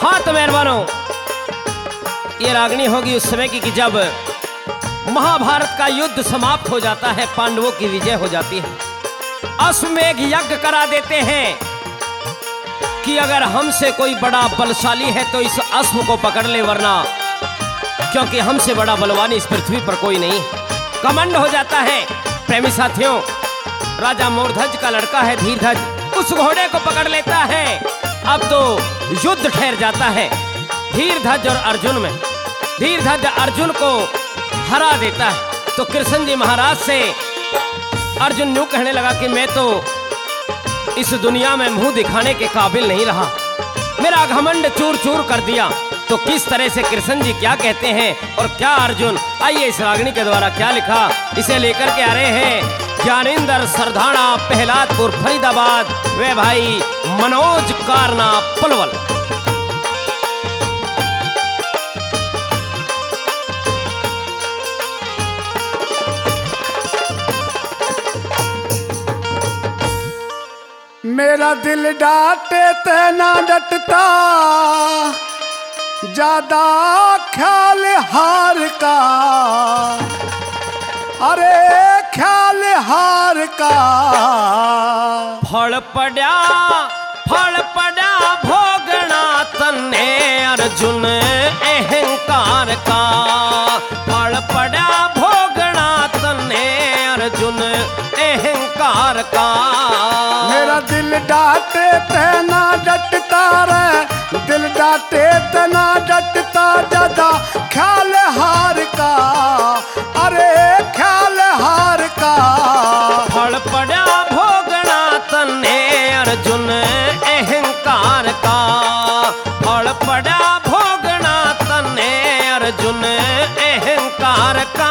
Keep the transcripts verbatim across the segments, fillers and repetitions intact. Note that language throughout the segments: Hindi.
हाँ तो मेहरबानों, ये रागनी होगी उस समय की कि जब महाभारत का युद्ध समाप्त हो जाता है, पांडवों की विजय हो जाती है। अश्वमेध यज्ञ करा देते हैं कि अगर हमसे कोई बड़ा बलशाली है तो इस अश्व को पकड़ ले, वरना क्योंकि हमसे बड़ा बलवान इस पृथ्वी पर कोई नहीं। कमंड हो जाता है। प्रेमी साथियों, राजा मोरध्वज का लड़का है धीरध्वज, उस घोड़े को पकड़ लेता है। अब तो युद्ध ठहर जाता है धीरध्वज और अर्जुन में। धीरध्वज अर्जुन को हरा देता है तो कृष्ण जी महाराज से अर्जुन यूं कहने लगा कि मैं तो इस दुनिया में मुंह दिखाने के काबिल नहीं रहा, मेरा घमंड चूर चूर कर दिया। तो किस तरह से कृष्ण जी क्या कहते हैं और क्या अर्जुन, आइए इस रागनी के द्वारा क्या लिखा इसे लेकर के आ रहे हैं ज्ञानेंद्र सरधाना, प्रहलादपुर, फरीदाबाद, वे भाई मनोज कारना पलवल। मेरा दिल डांटे ते ना डटता, ज्यादा ख्याल हार का, अरे ख्याल हार का। फल पड़ा फल पड़ा भोगना तन्ने अर्जुन अहंकार का, फल पड़ा भोगना तन्ने अर्जुन अहंकार का। मेरा दिल डांटे ते ना डटता रे, दिल डांटे ते ना डटता, ज्यादा ख्याल हार का, अरे ख्याल हार का। फल पड़ा भोगना तन्ने अर्जुन अहंकार का, फल पड़ा भोगना तन्ने अर्जुन अहंकार का।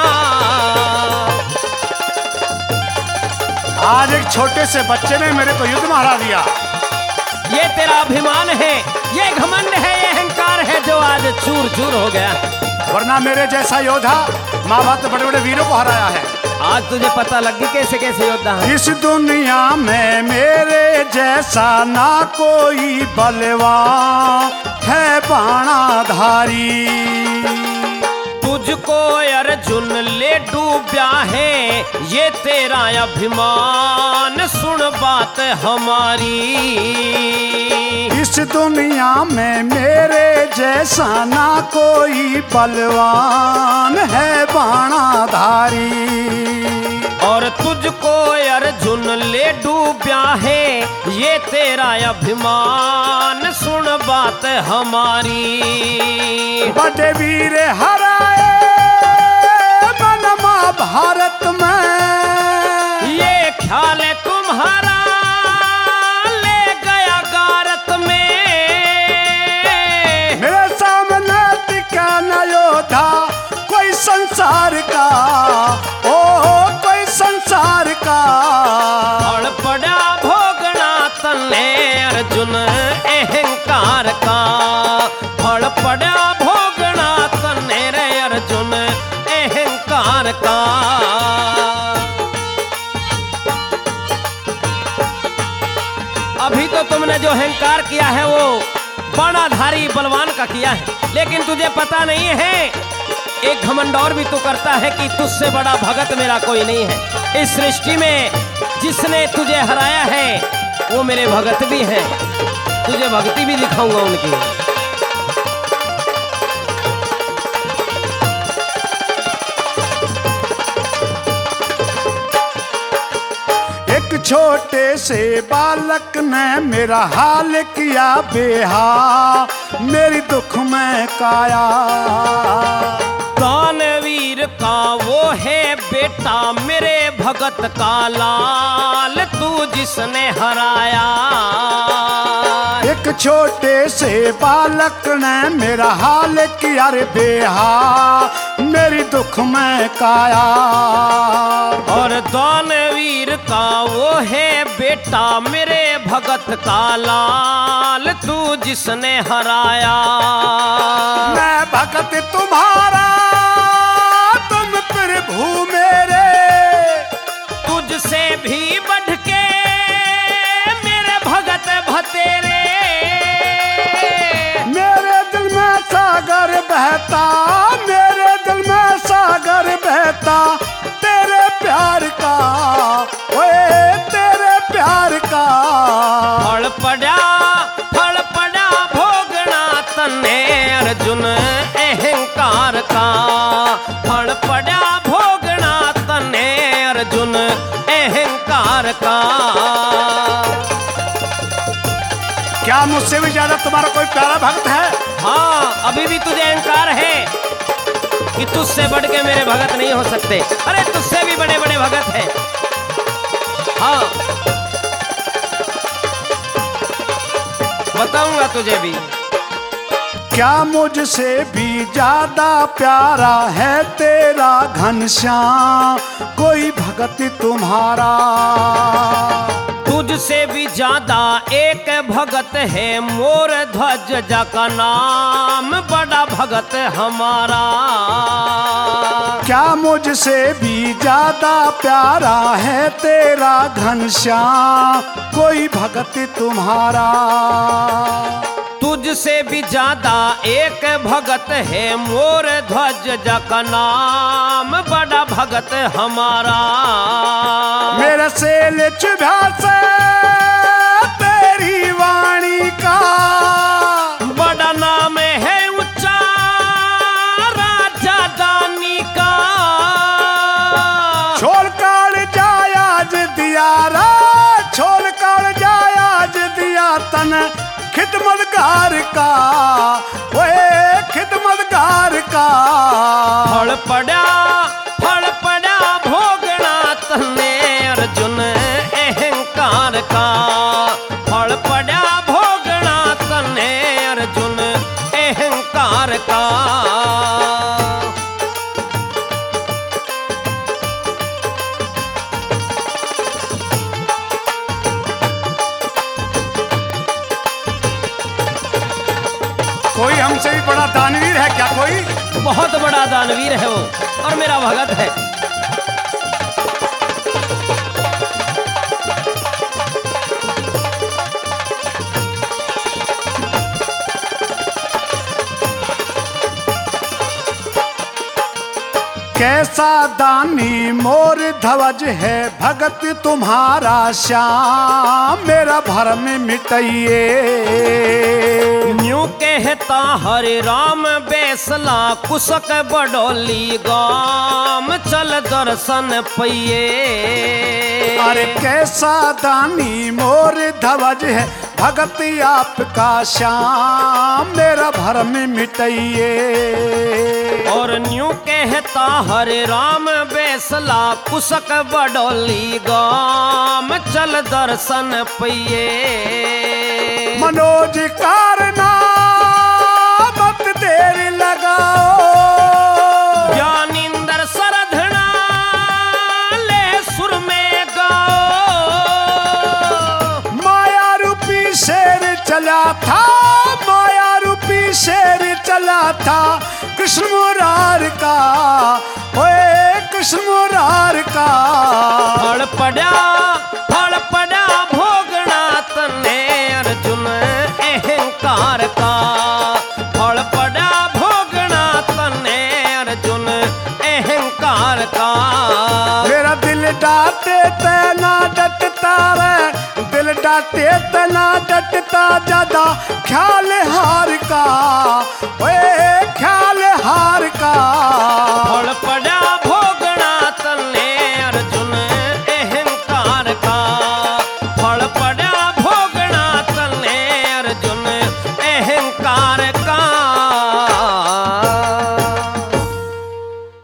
आज एक छोटे से बच्चे ने मेरे को युद्ध में हरा दिया। ये तेरा अभिमान है, ये घमंड है, ये अहंकार है जो आज चूर चूर हो गया। वरना मेरे जैसा योद्धा माँ बाप बड़े बड़े वीरों को हराया है। आज तुझे पता लग गई कैसे कैसे योद्धा है। इस दुनिया में मेरे जैसा ना कोई बलवान है बाणाधारी। तुझको अर्जुन ले डूबा है ये तेरा अभिमान, सुन बात हमारी। इस दुनिया में मेरे जैसा ना कोई बलवान है बाणाधारी। और तुझको अर्जुन ले डूबा है ये तेरा अभिमान, सुन बात हमारी। बड़े वीर हराए मन महाभारत में, ये ख्याल है तुम्हारा ले गया गारत में। मेरे सामने टिका न योद्धा कोई संसार का, ओ कोई संसार का। फल पड़ा भोगना तन्ने अर्जुन अहंकार का, फल पड़ा भोगना तन्ने रे अर्जुन अहंकार का। अभी तो तुमने जो अहंकार किया है वो बाणाधारी बलवान का किया है, लेकिन तुझे पता नहीं है एक घमंड और भी तो करता है कि तुझसे बड़ा भगत मेरा कोई नहीं है। इस सृष्टि में जिसने तुझे हराया है वो मेरे भगत भी हैं, तुझे भक्ति भी दिखाऊंगा उनकी। एक छोटे से बालक ने मेरा हाल किया बेहाल, मेरी दुख में काया। दानवीर का वो है बेटा मेरे भगत का लाल, तू जिसने हराया। एक छोटे से बालक ने मेरा हाल किया रे बेहाल, मेरी दुख में काया। और दानवीर का वो है बेटा मेरे भगत का लाल, तू जिसने हराया। मैं भगत तुम्हारा तुम प्रभु मेरे, तुझसे भी बढ़ के मेरे भगत भतेरे। मेरे का। क्या मुझसे भी ज्यादा तुम्हारा कोई प्यारा भक्त है? हाँ, अभी भी तुझे अहंकार है कि तुझसे बढ़ के मेरे भगत नहीं हो सकते। अरे तुझसे भी बड़े बड़े भगत हैं। हाँ, बताऊंगा तुझे भी। क्या मुझसे भी ज्यादा प्यारा है तेरा घनश्याम कोई भगत तुम्हारा? तुझसे भी ज्यादा एक भगत है मोर ध्वज जका नाम बड़ा भगत हमारा। क्या मुझसे भी ज्यादा प्यारा है तेरा घनश्याम कोई भगत तुम्हारा? तुझसे भी ज्यादा एक भगत है मोर ध्वज जका नाम बड़ा भगत हमारा। मेरे से लिचभ्यास तेरी वाणी का बड़ा नाम है ऊंचा राजा दानी का। छोड़ कर जायाज दिया रा छोड़ कर जायाज दिया तन खिदमतगार का ओए खिदमतगार का। फल पड़ा फल पड़ा भोगना तने अर्जुन अहंकार का। फल पड़ा भोगना तने अर्जुन अहंकार का। कोई हमसे भी बड़ा दानवीर है क्या? कोई बहुत बड़ा दानवीर है वो और मेरा भगत है। कैसा दानी मोर ध्वज है भगत तुम्हारा श्याम मेरा भरम मिटाइए। न्यू कहता हरे राम बेसला कुशक बडोली गाम चल दर्शन पइये। अरे कैसा दानी मोर ध्वज है भगत आपका श्याम मेरा भरम मिटाइए। और न्यू कहता हरे राम बेसला कुशक बडोली गाम चल दर्शन पइये। मनोज कारना मत देर लगाओ ज्ञानिंदर सरधना ले सुर में गाओ। माया रूपी शेर चला था माया रूपी शेर चला था कृष्ण मुरार का ओए कृष्ण मुरार का। फल पड़ा फल पड़ा भोगना तने अर्जुन अहंकार का। फल पड़ा भोगना तने अर्जुन अहंकार का। मेरा दिल डांटे तना डटता रे दिल डांटे तना डटता ज्यादा ख्याल हार का ओए ख्याल